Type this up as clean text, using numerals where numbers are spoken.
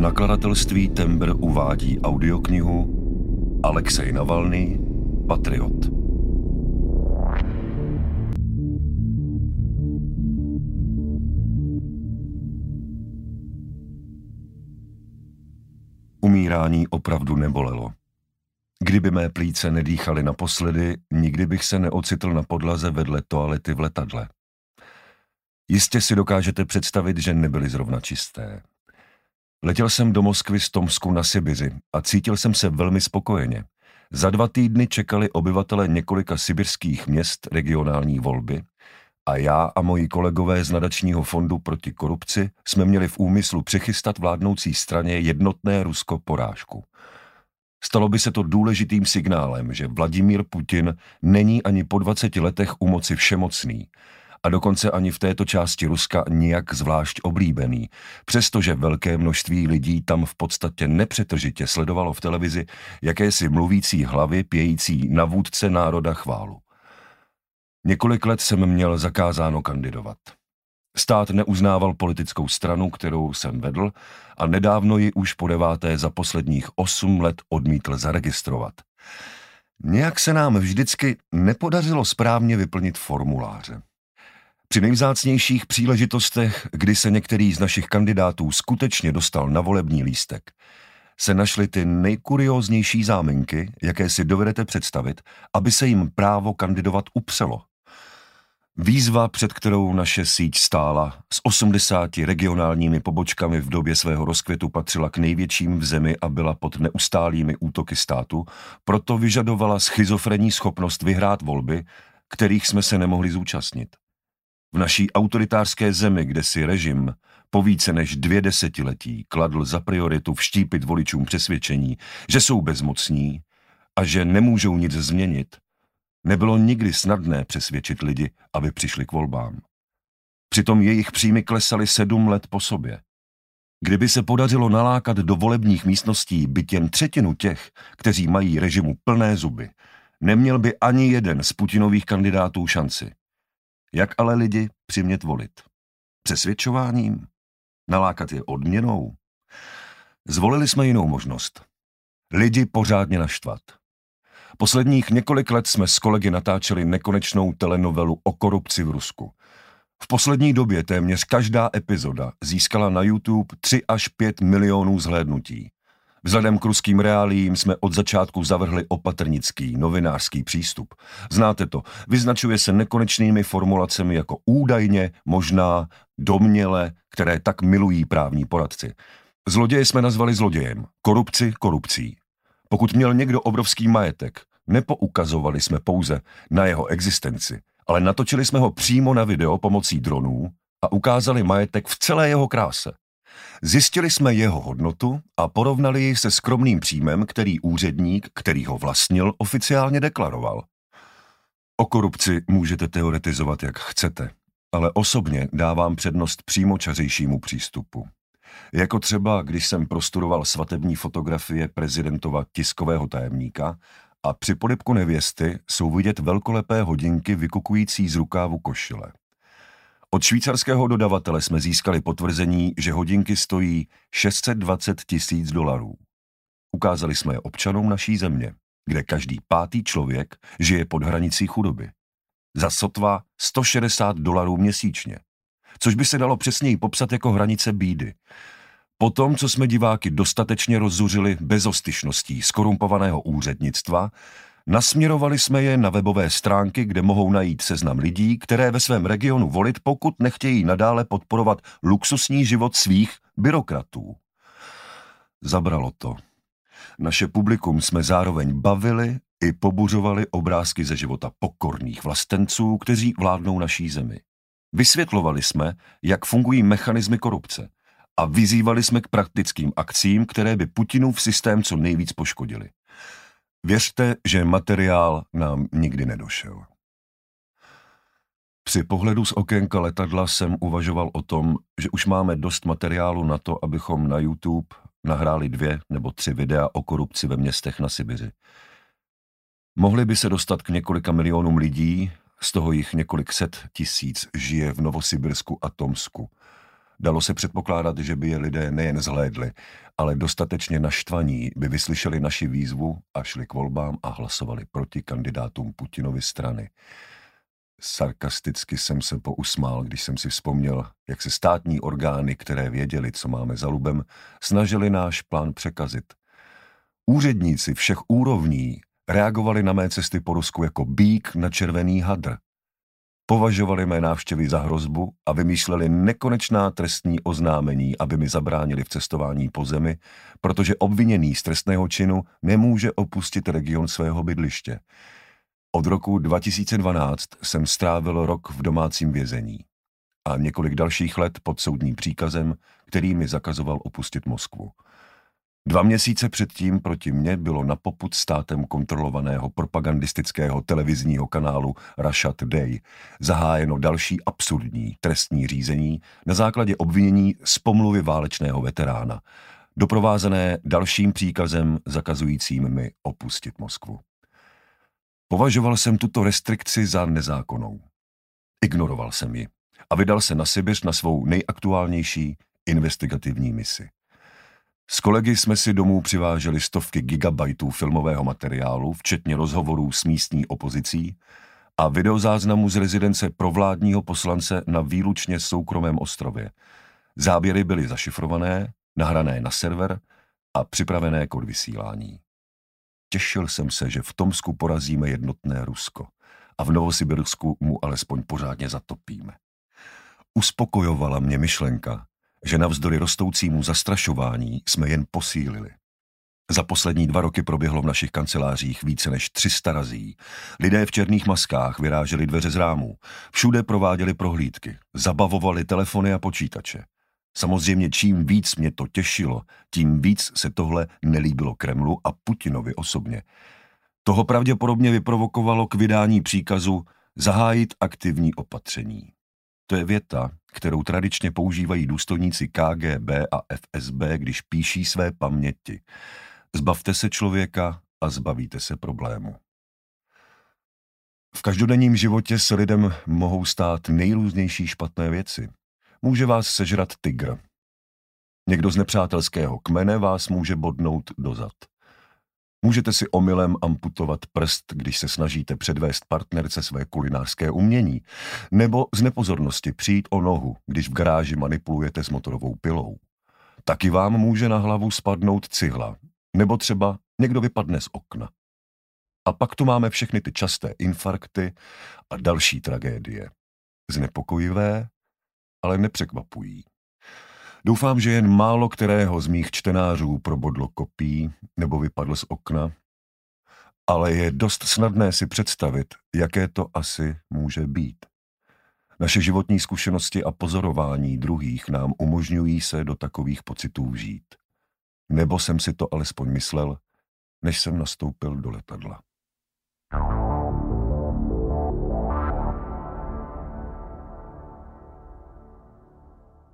Nakladatelství Tembr uvádí audioknihu Alexej Navalný, Patriot. Umírání opravdu nebolelo. Kdyby mé plíce nedýchaly naposledy, nikdy bych se neocitl na podlaze vedle toalety v letadle. Jistě si dokážete představit, že nebyly zrovna čisté. Letěl jsem do Moskvy z Tomsku na Sibiři a cítil jsem se velmi spokojeně. Za 2 týdny čekali obyvatele několika sibirských měst regionální volby a já a moji kolegové z nadačního fondu proti korupci jsme měli v úmyslu přichystat vládnoucí straně jednotné Rusko porážku. Stalo by se to důležitým signálem, že Vladimír Putin není ani po 20 letech u moci všemocný a dokonce ani v této části Ruska nijak zvlášť oblíbený, přestože velké množství lidí tam v podstatě nepřetržitě sledovalo v televizi jakési mluvící hlavy pějící na vůdce národa chválu. Několik let jsem měl zakázáno kandidovat. Stát neuznával politickou stranu, kterou jsem vedl, a nedávno ji už po 9. za posledních 8 let odmítl zaregistrovat. Nějak se nám vždycky nepodařilo správně vyplnit formuláře. Při nejvzácnějších příležitostech, kdy se některý z našich kandidátů skutečně dostal na volební lístek, se našly ty nejkurióznější záminky, jaké si dovedete představit, aby se jim právo kandidovat upřelo. Výzva, před kterou naše síť stála, s 80 regionálními pobočkami v době svého rozkvětu patřila k největším v zemi a byla pod neustálými útoky státu, proto vyžadovala schizofrenní schopnost vyhrát volby, kterých jsme se nemohli zúčastnit. V naší autoritářské zemi, kde si režim po více než 2 desetiletí kladl za prioritu vštípit voličům přesvědčení, že jsou bezmocní a že nemůžou nic změnit, nebylo nikdy snadné přesvědčit lidi, aby přišli k volbám. Přitom jejich příjmy klesaly 7 let po sobě. Kdyby se podařilo nalákat do volebních místností byť jen 1/3 těch, kteří mají režimu plné zuby, neměl by ani jeden z Putinových kandidátů šanci. Jak ale lidi přimět volit? Přesvědčováním? Nalákat je odměnou? Zvolili jsme jinou možnost. Lidi pořádně naštvat. Posledních několik let jsme s kolegy natáčeli nekonečnou telenovelu o korupci v Rusku. V poslední době téměř každá epizoda získala na YouTube 3 až 5 milionů zhlédnutí. Vzhledem k ruským reáliím jsme od začátku zavrhli opatrnický, novinářský přístup. Znáte to, vyznačuje se nekonečnými formulacemi jako údajně, možná, domněle, které tak milují právní poradci. Zloděje jsme nazvali zlodějem, korupci korupcí. Pokud měl někdo obrovský majetek, nepoukazovali jsme pouze na jeho existenci, ale natočili jsme ho přímo na video pomocí dronů a ukázali majetek v celé jeho kráse. Zjistili jsme jeho hodnotu a porovnali ji se skromným příjmem, který úředník, který ho vlastnil, oficiálně deklaroval. O korupci můžete teoretizovat, jak chcete, ale osobně dávám přednost přímočařejšímu přístupu. Jako třeba, když jsem prostudoval svatební fotografie prezidentova tiskového tajemníka a při polibku nevěsty jsou vidět velkolepé hodinky vykukující z rukávu košile. Od švýcarského dodavatele jsme získali potvrzení, že hodinky stojí $620 000. Ukázali jsme je občanům naší země, kde každý 5. člověk žije pod hranicí chudoby. Za sotva $160 měsíčně, což by se dalo přesněji popsat jako hranice bídy. Potom, co jsme diváky dostatečně rozzuřili bezostyšností skorumpovaného úřednictva, nasměrovali jsme je na webové stránky, kde mohou najít seznam lidí, které ve svém regionu volit, pokud nechtějí nadále podporovat luxusní život svých byrokratů. Zabralo to. Naše publikum jsme zároveň bavili i pobuřovali obrázky ze života pokorných vlastenců, kteří vládnou naší zemi. Vysvětlovali jsme, jak fungují mechanismy korupce a vyzývali jsme k praktickým akcím, které by Putinův systém co nejvíc poškodily. Věřte, že materiál nám nikdy nedošel. Při pohledu z okénka letadla jsem uvažoval o tom, že už máme dost materiálu na to, abychom na YouTube nahráli 2 nebo 3 videa o korupci ve městech na Sibiři. Mohli by se dostat k několika milionům lidí, z toho jich několik set tisíc žije v Novosibirsku a Tomsku. Dalo se předpokládat, že by je lidé nejen zhlédli, ale dostatečně naštvaní by vyslyšeli naši výzvu a šli k volbám a hlasovali proti kandidátům Putinovy strany. Sarkasticky jsem se pousmál, když jsem si vzpomněl, jak se státní orgány, které věděli, co máme za lubem, snažili náš plán překazit. Úředníci všech úrovní reagovali na mé cesty po Rusku jako býk na červený hadr. Považovali mé návštěvy za hrozbu a vymýšleli nekonečná trestní oznámení, aby mi zabránili v cestování po zemi, protože obviněný z trestného činu nemůže opustit region svého bydliště. Od roku 2012 jsem strávil rok v domácím vězení a několik dalších let pod soudním příkazem, který mi zakazoval opustit Moskvu. 2 měsíce předtím proti mně bylo na popud státem kontrolovaného propagandistického televizního kanálu Russia Today zahájeno další absurdní trestní řízení na základě obvinění z pomluvy válečného veterána, doprovázené dalším příkazem zakazujícím mi opustit Moskvu. Považoval jsem tuto restrikci za nezákonnou. Ignoroval jsem ji a vydal se na Sibiř na svou nejaktuálnější investigativní misi. S kolegy jsme si domů přiváželi stovky gigabajtů filmového materiálu, včetně rozhovorů s místní opozicí a videozáznamu z rezidence provládního poslance na výlučně soukromém ostrově. Záběry byly zašifrované, nahrané na server a připravené k odvysílání. Těšil jsem se, že v Tomsku porazíme jednotné Rusko a v Novosibirsku mu alespoň pořádně zatopíme. Uspokojovala mě myšlenka, že navzdory rostoucímu zastrašování jsme jen posílili. Za poslední 2 roky proběhlo v našich kancelářích více než 300 razí. Lidé v černých maskách vyráželi dveře z rámů, všude prováděli prohlídky, zabavovali telefony a počítače. Samozřejmě čím víc mě to těšilo, tím víc se tohle nelíbilo Kremlu a Putinovi osobně. Toho pravděpodobně vyprovokovalo k vydání příkazu zahájit aktivní opatření. To je věta, kterou tradičně používají důstojníci KGB a FSB, když píší své paměti. Zbavte se člověka a zbavíte se problému. V každodenním životě se lidem mohou stát nejrůznější špatné věci. Může vás sežrat tygr. Někdo z nepřátelského kmene vás může bodnout do zad. Můžete si omylem amputovat prst, když se snažíte předvést partnerce své kulinářské umění, nebo z nepozornosti přijít o nohu, když v garáži manipulujete s motorovou pilou. Taky vám může na hlavu spadnout cihla, nebo třeba někdo vypadne z okna. A pak tu máme všechny ty časté infarkty a další tragédie. Znepokojivé, ale nepřekvapují. Doufám, že jen málo kterého z mých čtenářů probodlo kopí nebo vypadl z okna, ale je dost snadné si představit, jaké to asi může být. Naše životní zkušenosti a pozorování druhých nám umožňují se do takových pocitů vžít. Nebo jsem si to alespoň myslel, než jsem nastoupil do letadla.